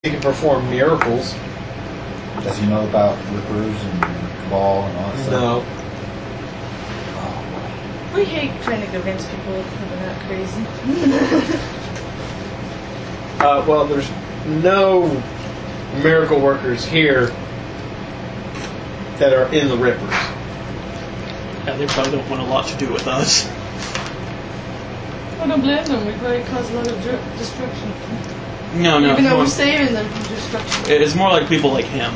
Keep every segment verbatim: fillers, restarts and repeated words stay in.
He can perform miracles. Does he know about rippers and ball and all that stuff? No. Oh, We hate trying to convince people that they're not crazy. Uh, well, there's no miracle workers here that are in the Rippers. Yeah, they probably don't want a lot to do with us. I don't blame them. We probably cause a lot of dr- destruction. No, no. Even it's though more, we're saving them from destruction. it's more like people like him.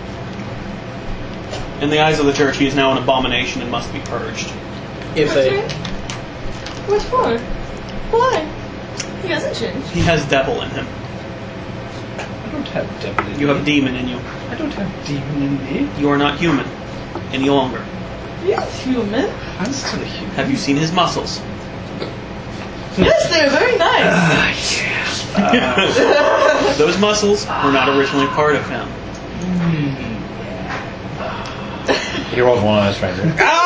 In the eyes of the church, he is now an abomination and must be purged. If they, What for? Why? He hasn't changed. He has devil in him. I don't have devil in You me. have demon in you. I don't have demon in me. You are not human any longer. Yes, human. I'm still a human. Have you seen his muscles? Yes, they're very nice. Those muscles were not originally part of him. he rolls one on his finger.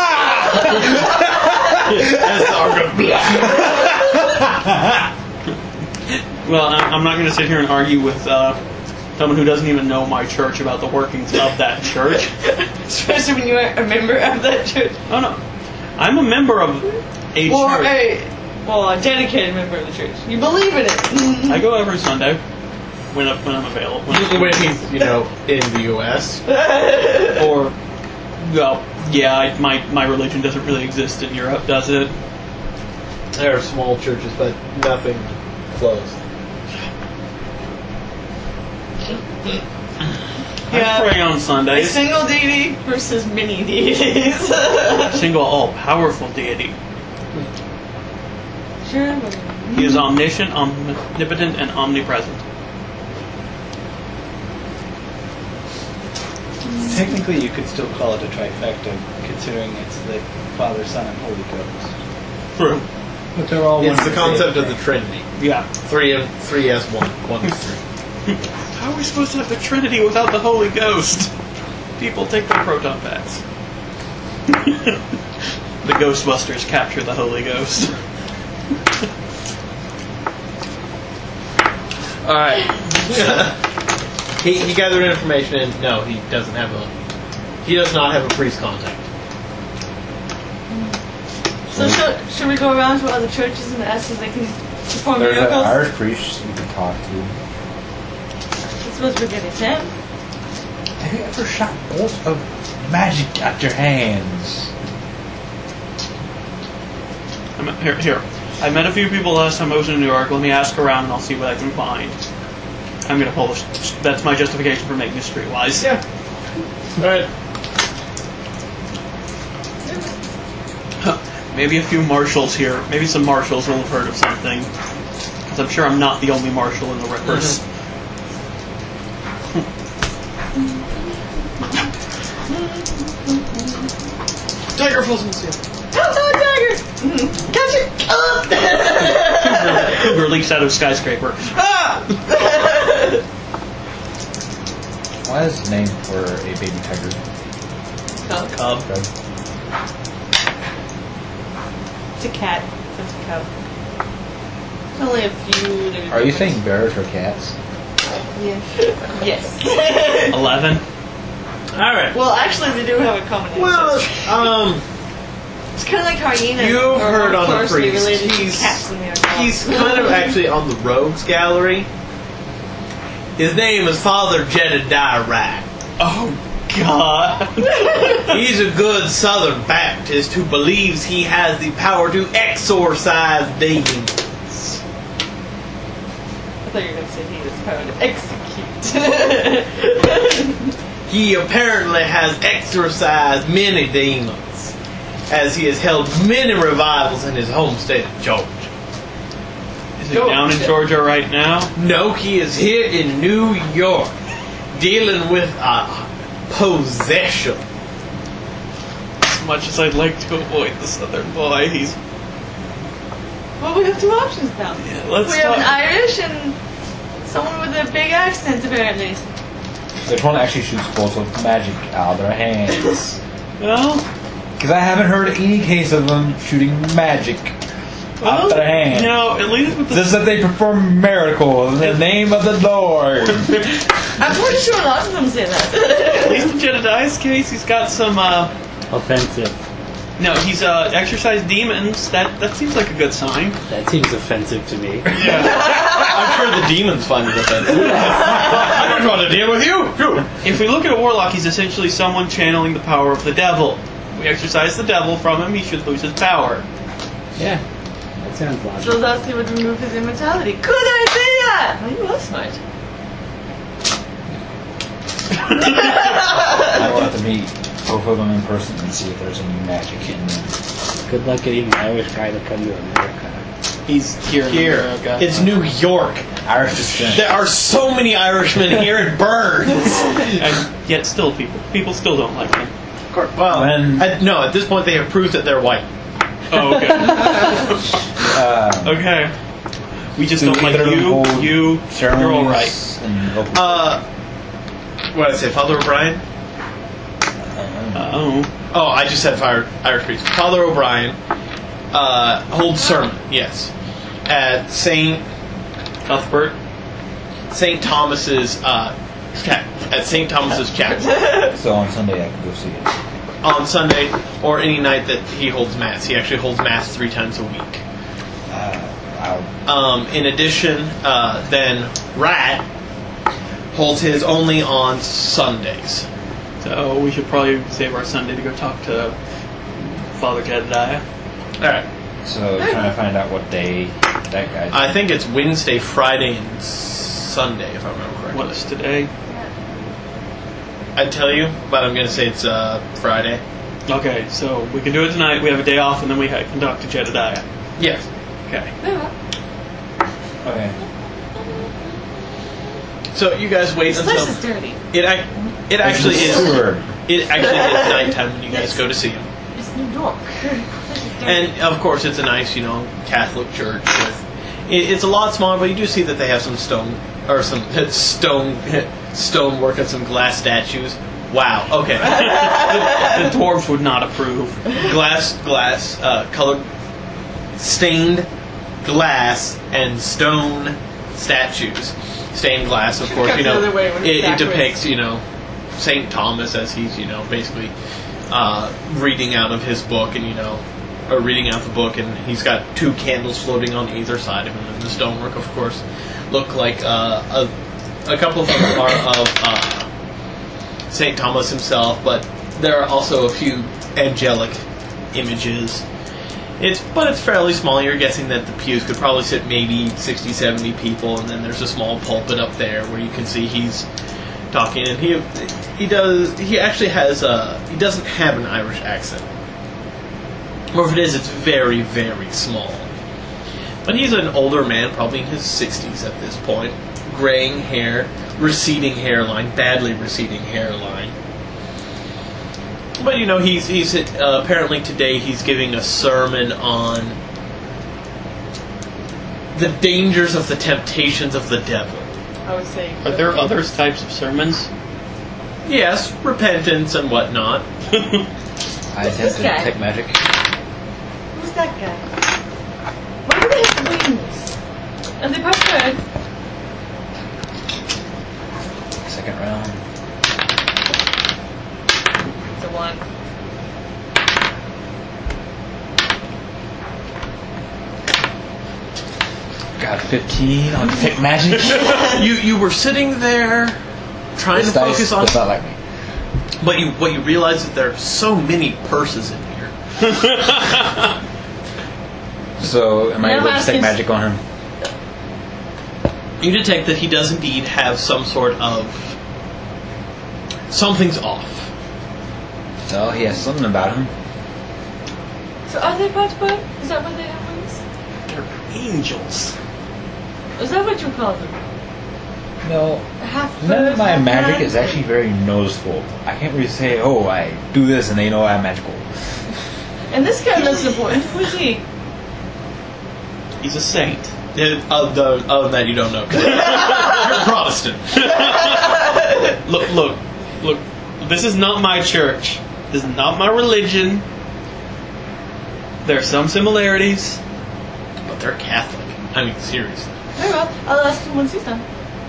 Well, I'm I'm not going to sit here and argue with uh, someone who doesn't even know my church about the workings of that church. Especially when you are a member of that church. Oh no, I'm a member of a Or church. a, well, a dedicated member of the church. You believe in it. I go every Sunday when I, when I'm available. When- when he's, you know, in the U S or, well, yeah, I, my my religion doesn't really exist in Europe, does it? There are small churches, but nothing close. Yeah. I pray on A Sundays. single deity versus many deities. Single, all-powerful deity. Sure. He is omniscient, omnipotent, and omnipresent. Technically, you could still call it a trifecta, considering it's the Father, Son, and Holy Ghost. True. But they're all It's one the and concept same of the thing. Trinity. Yeah. Three and three as one. One is three. How are we supposed to have the Trinity without the Holy Ghost? People take their proton packs. The Ghostbusters capture the Holy Ghost. All right. he he gathered information, and no, he doesn't have a. He does not have a priest contact. So should, should we go around to other churches and ask if they can perform There's an miracles? Irish priest you can talk to. I suppose we're getting ten. Have you ever shot bolts of magic out your hands? I'm, here, here. I met a few people last time I was in New York. Let me ask around and I'll see what I can find. I'm going to pull this. That's my justification for making this streetwise. Yeah. All right. Maybe a few marshals here. Maybe some marshals will have heard of something. Because I'm sure I'm not the only marshal in the Rippers. Tiger falls in the sea. Come on, Tiger! Catch it! Cougar, Cougar leaks out of skyscraper. Ah! What is the name for a baby tiger? Cub. Cub. Cub? It's a cat. It's a cub. There's only a few. there's- Are you saying bears or cats? Yeah. Yes. Eleven. All right. Well, actually, they do have a common Well, ancestor. um, It's kind of like hyenas. you've are heard on the closely priest. related to He's cats in the he's kind of actually on the rogues gallery. His name is Father Jedediah Wright. Oh, God. He's a good Southern Baptist who believes he has the power to exorcise demons. I thought you were going to say he has power to execute. He apparently has exorcised many demons, as he has held many revivals in his home state of Georgia. Is he down in Georgia right now? No, he is here in New York, dealing with a possession. As much as I'd like to avoid the Southern boy, he's... Well, we have two options now. Yeah, let's we have an talk. Irish and someone with a big accent, apparently. Which one actually shoots bolts of magic out of their hands? Well, Because I haven't heard any case of them shooting magic. Out their hand. You know, at least with the This is that they perform miracles in the name of the Lord. I'm pretty sure a lot of them say that. at least in Jedediah's case, he's got some. Uh, Offensive. no, he's uh, exorcised demons. That that seems like a good sign. That seems offensive to me. I'm sure the demons find it offensive. I don't want to deal with you. Phew. If we look at a warlock, he's essentially someone channeling the power of the devil. We exorcise the devil from him, he should lose his power. Yeah. That sounds So logical. thus he would remove his immortality. Good idea! Oh, you are smart. I will have to meet both of them in person and see if there's any magic in them. Good luck getting an Irish guy to come to America. He's here. in Here, America. it's New York. Irish descent. There are so many Irishmen here it burns. And yet still people. People still don't like him. Well, When- at, no, at this point they have proved that they're white. Oh, okay. Uh, okay. We just do don't like either of them you, hold you, ceremonies you're alright. and open- Uh, what did I say, Father O'Brien? Oh. Oh, I just said fire, Irish priest. Father O'Brien uh, holds sermon, yes, at Saint Cuthbert. Saint Thomas's uh, cha- at Saint Thomas's chapel so on Sunday I can go see it. on Sunday or any night that he holds mass. He actually holds mass three times a week. Uh, I'll, Um, in addition, uh, then Rat holds his only on Sundays. So we should probably save our Sunday to go talk to Father Jedediah. All right. so trying to find out what day that guy. I think it's Wednesday, Friday, and Sunday, if I remember correctly. What is today? I'd tell you, but I'm going to say it's uh, Friday. Okay, so we can do it tonight. We have a day off, and then we ha- can talk to Jedediah. Yes. Okay. Okay. So you guys wait This place until is dirty. it. ac- It actually It's a is. sewer. It actually is nighttime when you guys go to see him. It's New York. This is dirty. And of course, it's a nice, you know, Catholic church. With it, it's a lot smaller, but you do see that they have some stone or some stone stone work and some glass statues. Wow. Okay. The dwarves would not approve. glass, glass, uh, colored, stained glass and stone statues. Stained glass, of course. Comes You the know, other way when it, it's it backwards. depicts, you know, Saint Thomas as he's, you know, basically uh, reading out of his book, and you know, or reading out the book, and he's got two candles floating on either side of him. And the stonework, of course, look like uh, a, a couple of them are of uh, Saint Thomas himself, but there are also a few angelic images. It's but it's fairly small. You're guessing that the pews could probably sit maybe sixty, seventy people, and then there's a small pulpit up there where you can see he's talking, and he he does he actually has a he doesn't have an Irish accent, or if it is, it's very very small. But he's an older man, probably in his sixties at this point, graying hair, receding hairline, badly receding hairline. But you know, he's he's uh, apparently today he's giving a sermon on the dangers of the temptations of the devil. I would say. Are there other types of sermons? Yes, repentance and whatnot. I attempt to guy? detect magic. Who's that guy? Why do they have wings? And they push red. Second round. It's a one. Got fifteen on detect magic. you you were sitting there trying This to dice focus on, does not like me. but you what you realize is there are so many purses in here. So, am I Now able to ask detect is- magic on him? You detect that he does indeed have some sort of something's off. No, he has something about him. So are they Butterfly? Is that what they have wings? They're angels. Is that what you call them? No, Half none of bird, my half magic man? is actually very noticeable. I can't really say, oh, I do this and they know I'm magical. And this guy looks important. Who's he? He's a saint. Yeah, Other, other than that, you don't know. 'Cause You're Protestant. Look, look, look. This is not my church. This is not my religion. There are some similarities. they're Catholic. I mean, seriously. Very well. I'll ask him once he's done.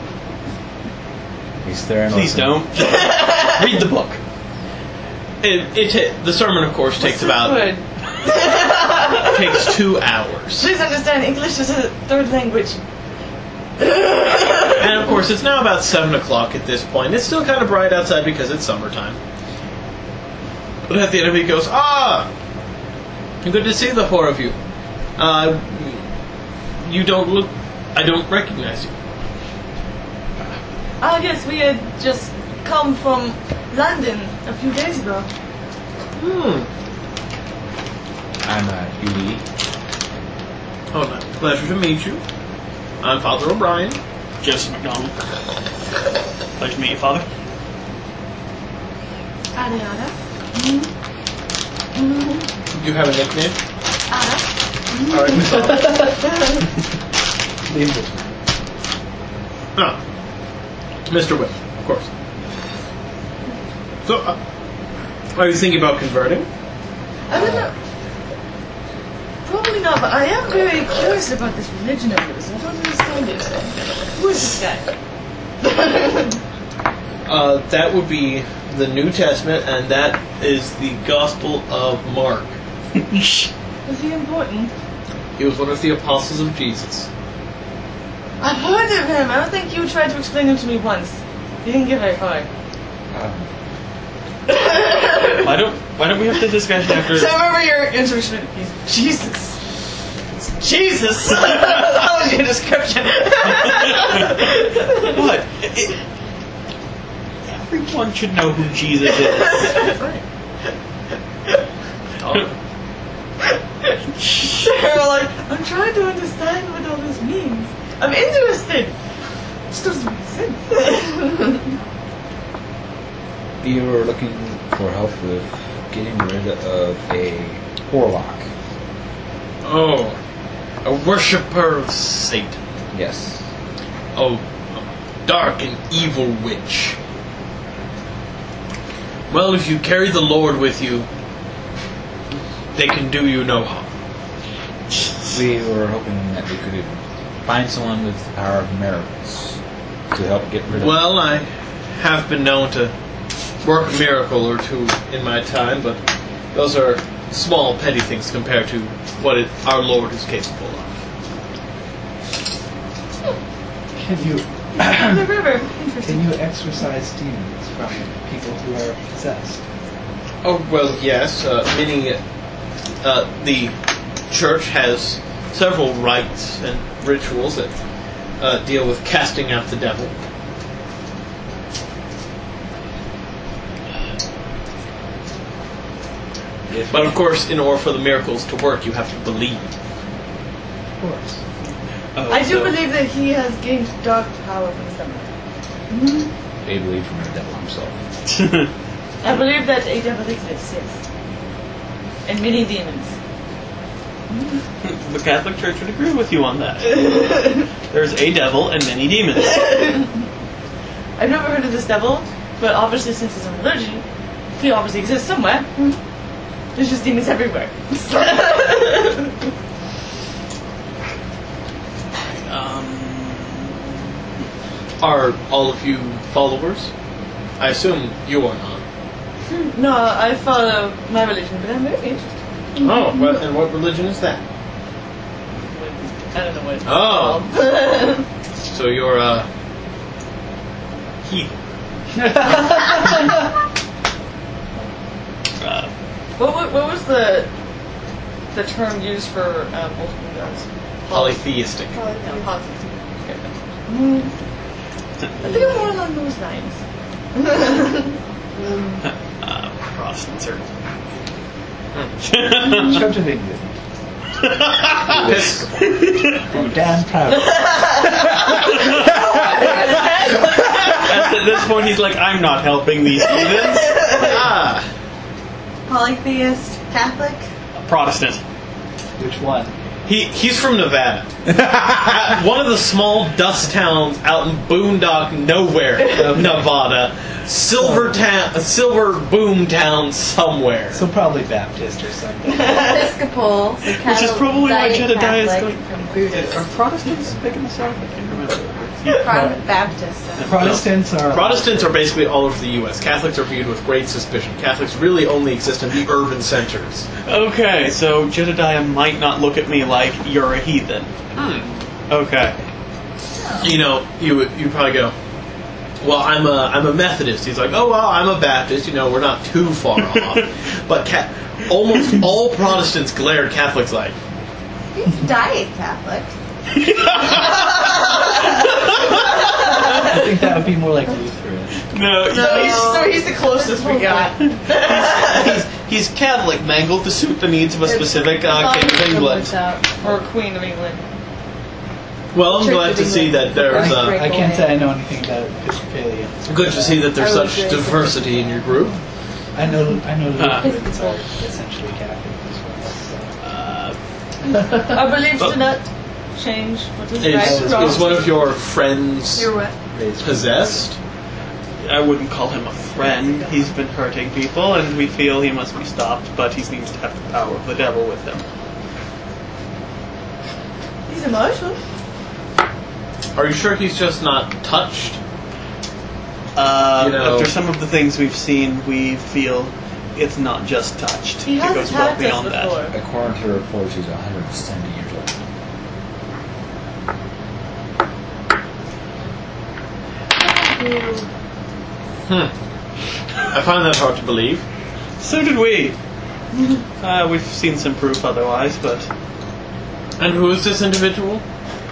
He's staring. Please don't. Read the book. It, it ta- the sermon, of course, takes about Word. takes two hours, Please understand, English is a third language. and of course, it's now about seven o'clock at this point. It's still kind of bright outside because it's summertime. But at the end of it, he goes, "Ah, good to see the four of you. Uh, you don't look. I don't recognize you." Ah, yes, we had just come from London a few days ago. Hmm. I'm uh, Huey. Oh, no. Pleasure to meet you. I'm Father O'Brien. Joseph McDonald. Pleasure to meet you, Father. Ariana. Do you have a nickname? Anna. All right, Miss Oliver. Leave it. Ah, Mister Whip, of course. So, uh, are you thinking about converting? I don't know. Probably not, but I am very curious about this religion of yours. I don't understand it. Who is this guy? Uh, that would be the New Testament, and that is the Gospel of Mark. Is he important? He was one of the apostles of Jesus. I've heard of him. I don't think you tried to explain him to me once. You didn't get very far. Um, Why don't Why don't we have the discussion after? So I remember your introduction. He's Jesus. It's Jesus. That was your description. What? It- everyone should know who Jesus is. They're like, I'm trying to understand what all this means. I'm interested. This doesn't make sense. you were looking for help with getting rid of a warlock. Oh, a worshipper of Satan. Yes. Oh, a dark and evil witch. Well, if you carry the Lord with you, they can do you no harm. We were hoping that we could find someone with the power of miracles to help get rid of Well, I have been known to work a miracle or two in my time, but those are small, petty things compared to what it, our Lord is capable of. Can you The river. Interesting. can you exorcise demons from people who are possessed? Oh, well, yes. Uh, many, uh, the church has several rites and rituals that uh, deal with casting out the devil. If But of course, in order for the miracles to work, you have to believe. Of course. Oh, I do so- believe that he has gained dark power from someone. they believe from the devil himself. I believe that a devil exists, yes. And many demons. The Catholic Church would agree with you on that. There's a devil and many demons. I've never heard of this devil, but obviously since it's a religion, he obviously exists somewhere. There's just demons everywhere. Um, Are all of you followers? I assume you are not. No, I follow my religion, but I'm very interested. Oh, well, and what religion is that? I don't know what it's Oh. called. So you're a heathen. uh, what, what, what was the the term used for um, multiple gods? Polytheistic. No, polytheistic. Mm, I think I'm more along those lines. uh, Protestants are. Church of England. Yes. Oh, damn proud. At this point, he's like, I'm not helping these heathens. Ah, Polytheist, Catholic. Protestant. Which one? he he's from Nevada. At one of the small dust towns out in boondock nowhere of Nevada. silver town, a silver boom town somewhere. So probably Baptist or something. Episcopal, Which is probably why Jedediah is Catholic, going. and Buddhist. Are Protestants big in the South? I can't remember. Protestant Baptist. Protestants are Protestants are basically all over the U S Catholics are viewed with great suspicion. Catholics really only exist in the urban centers. Okay, so Jedediah might not look at me like you're a heathen. Hmm. Okay. You know, you would you probably go, well, I'm a I'm a Methodist. He's like, oh well, I'm a Baptist. You know, we're not too far off. But ca- almost all Protestants glare at Catholics like. He's diet Catholic. I think that would be more like Lutheran. No, So he's, so he's the closest we got. he's, he's Catholic, mangled to suit the needs of a specific uh, king of England. Or Queen of England. Well, I'm Church glad of to see England. that there's uh, I can't say I know anything about Episcopalian. good to see that there's I would such agree. diversity in your group. I know I know Uh. Lutherans are essentially Catholic as well. So. Our beliefs Oh. do not change what is Is, right or wrong. is one of your friends You're what? Raised possessed? I wouldn't call him a friend. He's been hurting people, and we feel he must be stopped, but he seems to have the power of the devil with him. He's emotional. Are you sure he's just not touched? Uh, You know- after some of the things we've seen, we feel it's not just touched. He it has goes well attacked us beyond that. before. According to reports, he's one hundred seventy years old. Hmm. I find that hard to believe. So did we. uh, we've seen some proof otherwise, but And who is this individual?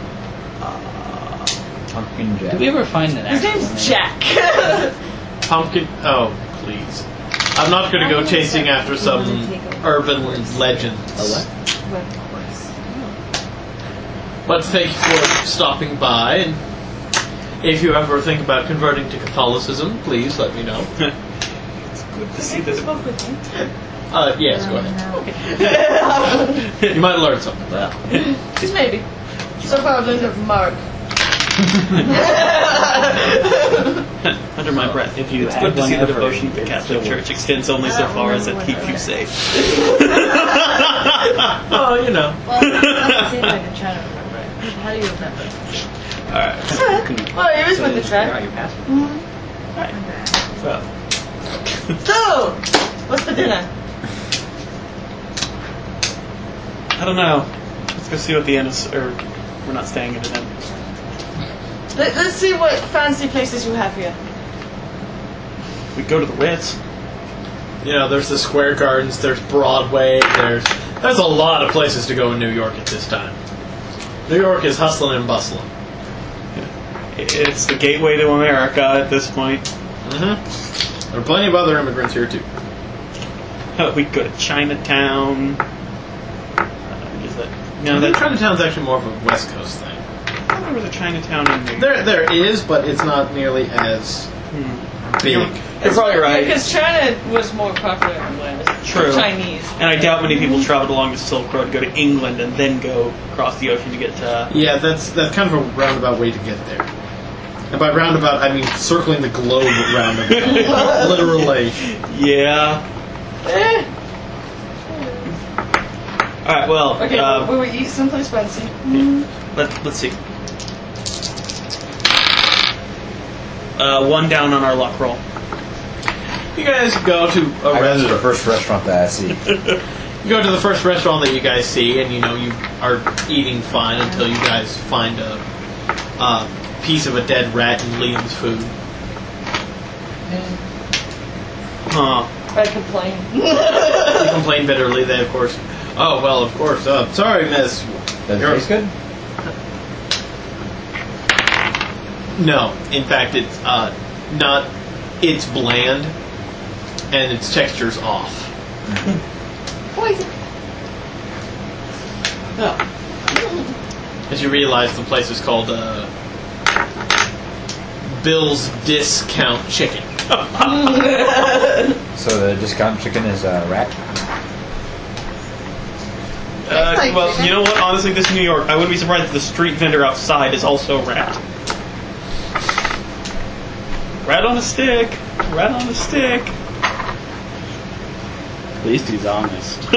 Pumpkin Jack. Did we ever find an His actual name's name? Jack. Pumpkin. Oh, please. I'm not going to go chasing after some urban legends. But thank you for stopping by. And if you ever think about converting to Catholicism, please let me know. it's good to see I that. spoke with him. Uh, yes, go ahead. You might learn something. Well, Just maybe. So far I've learned of Mark. Under my breath, if you it's had good to one see the ever, devotion of the it Catholic still Church extends only so far as it keeps you safe. Oh, you know. Well, let's see if I can try to remember it. How do you remember? Alright. Well, it was with the Figure out track. your password. So, So, what's for dinner? I don't know. Let's go see what the inn is, or we're not staying at an inn. Let, let's see what fancy places you have here. We go to the Ritz. You know, there's the Square Gardens, there's Broadway, there's there's a lot of places to go in New York at this time. New York is hustling and bustling. It's the gateway to America at this point. Mm-hmm. There are plenty of other immigrants here too. Uh, we go to Chinatown. Uh, is that, no, I think that, Chinatown's actually more of a West Coast thing. I thought there was a Chinatown in New York. There, there is, but it's not nearly as Hmm. big. You're probably right. Because China was more popular in the West. True. Chinese. And I doubt many people traveled along the Silk Road to go to England and then go across the ocean to get to... Yeah, that's that's kind of a roundabout way to get there. And by roundabout, I mean circling the globe roundabout. Literally. Yeah. Eh. Alright, well, Okay, uh, we will eat someplace fancy. let, let's see. Uh, one down on our luck roll. You guys go to a I go to the restaurant. first restaurant that I see. You go to the first restaurant that you guys see, and you know you are eating fine until you guys find a, a piece of a dead rat in Liam's food. Huh. I complain. You complain bitterly. They, of course. Oh well, of course. Uh, sorry, Miss. Does it You're- taste good? No, in fact, it's uh, not. It's bland, and its texture's off. Poison. Oh. As you realize, the place is called uh, Bill's Discount Chicken. So the discount chicken is a rat? Uh, well, you know what? Honestly, this is New York. I wouldn't be surprised if the street vendor outside is also a rat. Rat on a stick. Rat on a stick. At least he's honest. It's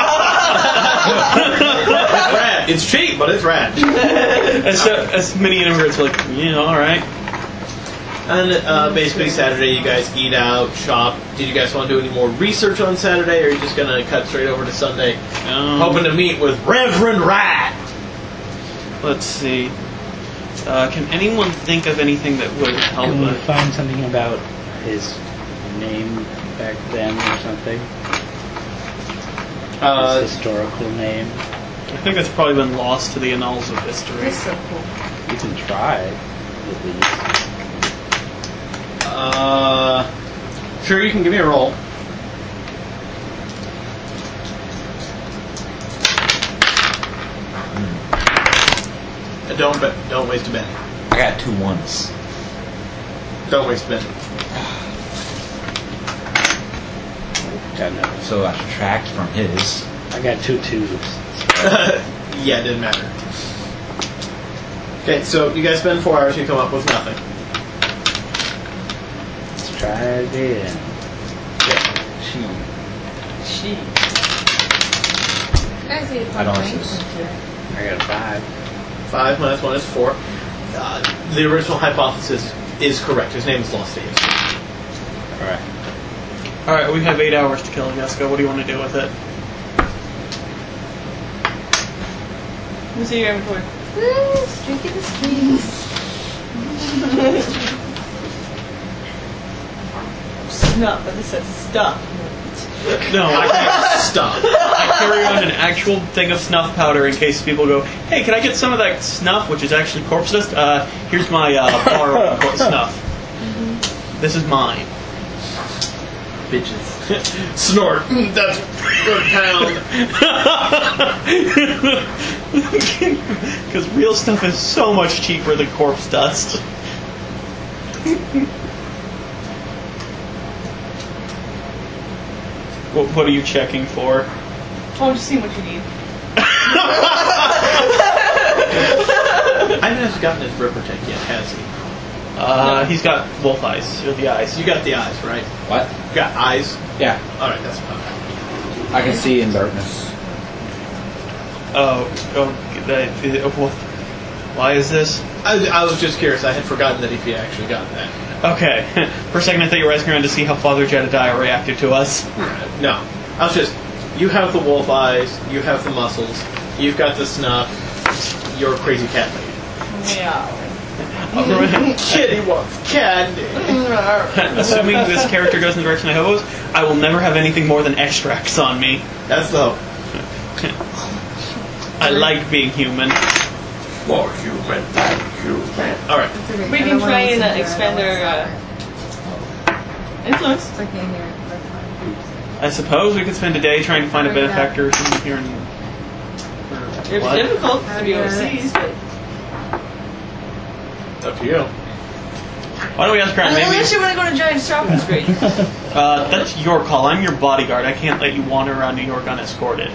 rad. It's cheap, but it's rad. As, so, as many immigrants are like, yeah, all right. And uh, basically Saturday you guys eat out, shop. Did you guys want to do any more research on Saturday, or are you just going to cut straight over to Sunday, Um, hoping to meet with Reverend Rat? Let's see. Uh, can anyone think of anything that would help? Can we with- find something about his name back then or something? Uh, his historical name? I think that's probably been lost to the annals of history. That's so cool. You can try, at least. uh, sure, you can give me a roll. Uh, Don't be- don't waste a penny. I got two ones. Don't waste a penny. Got no. So I subtract from his. I got two twos. Yeah, it didn't matter. Okay, so you guys spend four hours, you come up with nothing. Let's try it again. She. She. I don't see this. I got a five. Five minus one is four. Uh, the original hypothesis is correct. His name is Lost Days. Alright. All right, we have eight hours to kill Jessica. What do you want to do with it? Let me see your inventory. Drinking the streets. Snuff, but this says stuff. No, I, Stop. I carry around an actual thing of snuff powder in case people go, hey, can I get some of that snuff, which is actually corpse dust? Uh, here's my uh, bar of cor- snuff. This is mine. Bitches. Snort. Mm, that's per pound. Because real stuff is so much cheaper than corpse dust. what, what are you checking for? Oh, I'm just seeing what you need. I haven't gotten his Ripper Tank yet, has he? Uh, he's got wolf eyes, or the eyes. You got the eyes, right? What? You got eyes? Yeah, Alright, that's fine. I can see in darkness. Oh, oh, that, uh, well, why is this? I, I was just curious. I had forgotten that if he actually got that. Okay, for a second I thought you were asking around to see how Father Jedediah reacted to us. No. I was just, you have the wolf eyes, you have the muscles, you've got the snuff, you're a crazy cat lady. Yeah. Kitty wants candy. Assuming this character goes in the direction I hope, I will never have anything more than extracts on me. That's the hope. I like being human. More human than human. Alright. We can try and uh, expand our uh, influence. I can't hear it. That's fine. I suppose we could spend a day trying to find a benefactor or something here in... It's What? difficult to be overseas, but It's up to you. Why don't we ask around? Maybe unless you want to go to Giant Shopping Street. uh, that's your call. I'm your bodyguard. I can't let you wander around New York unescorted.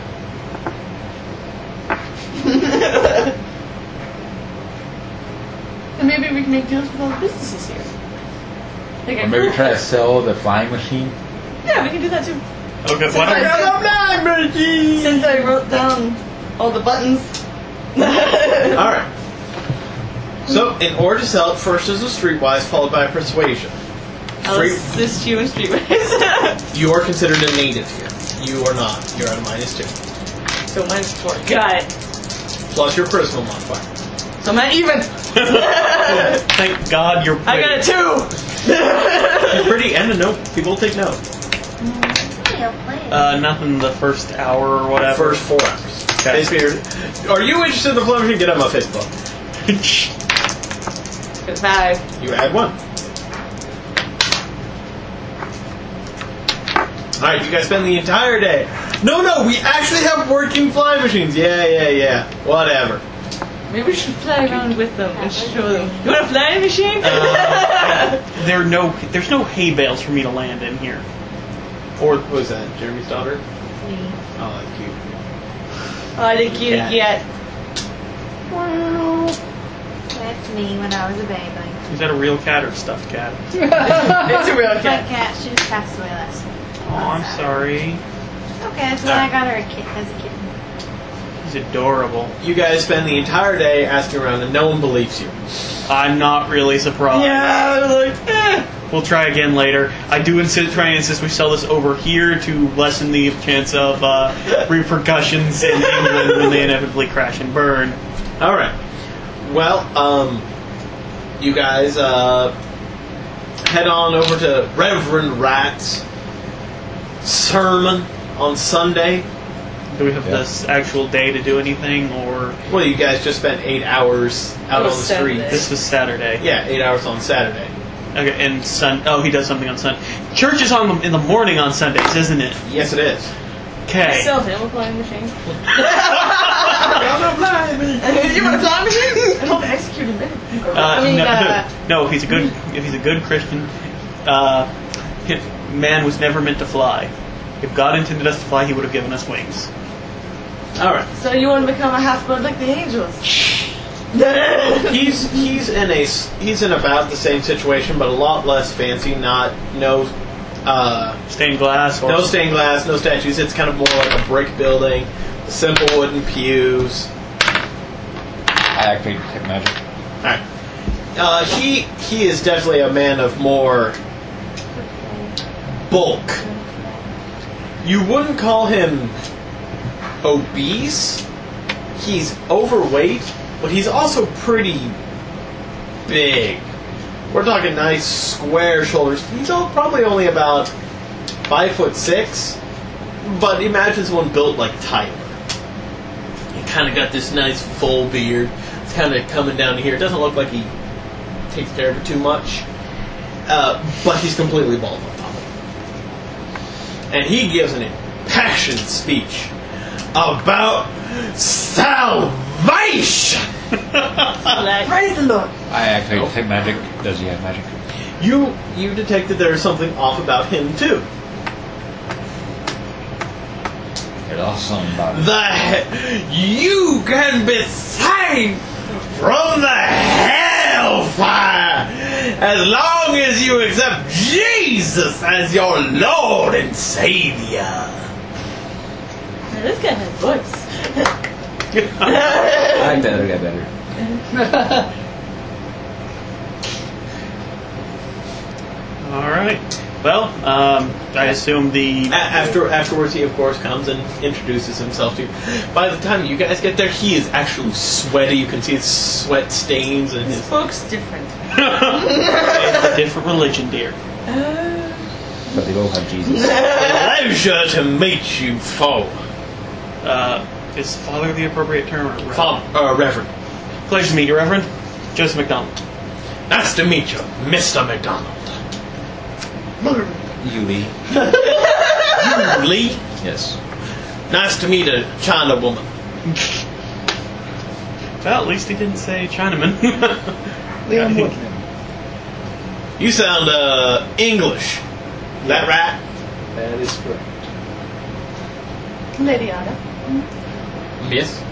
And maybe we can make deals with all the businesses here. Like Or maybe try to sell the flying machine. Yeah, we can do that too. Okay, why don't we... Since I wrote down all the buttons. Alright. So, in order to sell it, first is a streetwise, followed by a persuasion. I'll Street, assist you in streetwise. you are considered a native here. You are not. You're at a minus two. So minus four. Got it. Plus your personal modifier. So I'm at even. Thank God you're pretty. I got a two. You're pretty and a note. People take note. Uh, nothing the first hour or whatever. First four hours. Okay. Basically, you're- are you interested in the Fleming? Get on my Facebook. Good five. You add one. Alright, you guys spend the entire day. No, no, we actually have working flying machines. Yeah, yeah, yeah. Whatever. Maybe we should fly around with them and show them. You want a flying machine? Uh, there are no, there's no hay bales for me to land in here. Or what was that? Jeremy's daughter? Oh, that's cute. Oh, I didn't get it Yeah. yet. That's me when I was a baby. Is that a real cat or a stuffed cat? It's a real My cat. cat, she just passed away last week. Oh, I'm sorry. Okay, that's when I got her a kid as a kitten. He's adorable. You guys spend the entire day asking around and no one believes you. I'm not really surprised. Yeah, like, eh. We'll try again later. I do insist, try and insist we sell this over here to lessen the chance of uh, repercussions in England when they inevitably crash and burn. All right. Well, um, you guys uh, head on over to Reverend Rat's sermon on Sunday. Do we have Yeah. this actual day to do anything, or Well, you guys just spent eight hours out It on was the Saturday. street. this was Saturday? Yeah, eight hours on Saturday. Okay, and Sun. Oh, he does something on Sunday. Church is on the, in the morning on Sundays, isn't it? Yes, it is. Okay. Sell him a flying machine. You want a flying machine? I hope execute him. Uh, I mean, no, uh, no, if he's a good, if he's a good Christian, uh, man was never meant to fly. If God intended us to fly, He would have given us wings. All right. so you want to become a half-blood like the angels? He's he's in a s- he's in about the same situation, but a lot less fancy. Not no uh, Stained glass, or no stained glass, no statues. It's kind of more like a brick building, simple wooden pews. I activate detect magic. All right. Uh, he he is definitely a man of more bulk. You wouldn't call him obese. He's overweight, but he's also pretty big. We're talking nice square shoulders. He's all, probably only about five foot six, but imagine someone built like Tyler. He kind of got this nice full beard. It's kind of coming down to here. It doesn't look like he takes care of it too much, uh, but he's completely bald on top of it. And he gives an impassioned speech about salvation. Praise the Lord. I activate detect magic. Does he have magic? You you detected there was something off about him too. There's also something about it. The you can be saved from the hellfire as long as you accept Jesus as your Lord and Savior. Man, this guy has voice. I like that other guy better. all right. Well, um, I assume the A- After afterwards, he of course comes and introduces himself to you. By the time you guys get there, he is actually sweaty. You can see his sweat stains and His his. book's different. it's a different religion, dear. But they both have Jesus. Pleasure to meet you, foe. Uh, is father the appropriate term? Or reverend? Father, uh, Reverend. Pleasure to meet you, Reverend Joseph McDonald. Nice to meet you, Mister McDonald. You, Lee. You, Lee. Yes. Nice to meet a China woman. Well, at least he didn't say Chinaman. Liam Woodman. You sound uh, English. Is that right? That is correct. Lady Anna. Yes.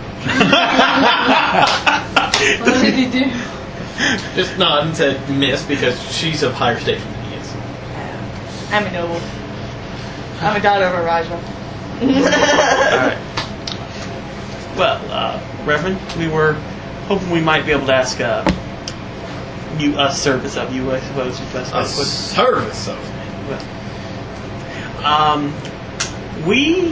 What did he do? Just nod and said miss because she's of higher station than he is. I'm a noble. I'm a daughter of a Raja. Alright. Well, uh, Reverend, we were hoping we might be able to ask uh, you a service of you, I suppose, is the best way A to put it. service of me. Um, we.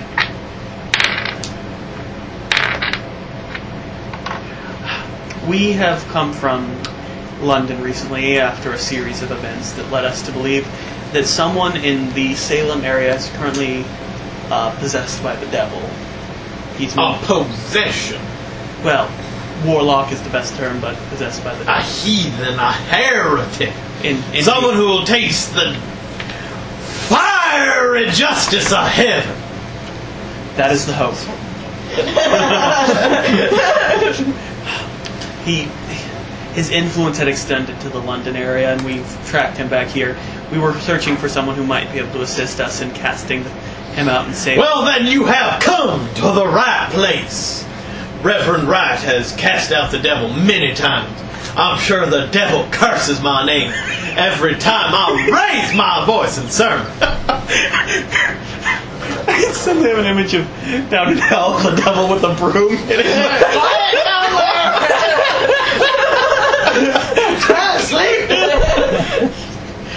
We have come from London recently after a series of events that led us to believe that someone in the Salem area is currently uh, possessed by the devil. He's A possession. well, warlock is the best term, but possessed by the A devil. heathen. A heretic. In, in Someone who will taste the fiery justice of heaven. That is the hope. he, his influence had extended to the London area, and we've tracked him back here. We were searching for someone who might be able to assist us in casting him out and saving. Well, then you have come to the right place. Reverend Wright has cast out the devil many times. I'm sure the devil curses my name every time I raise my voice in sermon. I suddenly have an image of down in hell, the devil with a broom hitting Quiet down!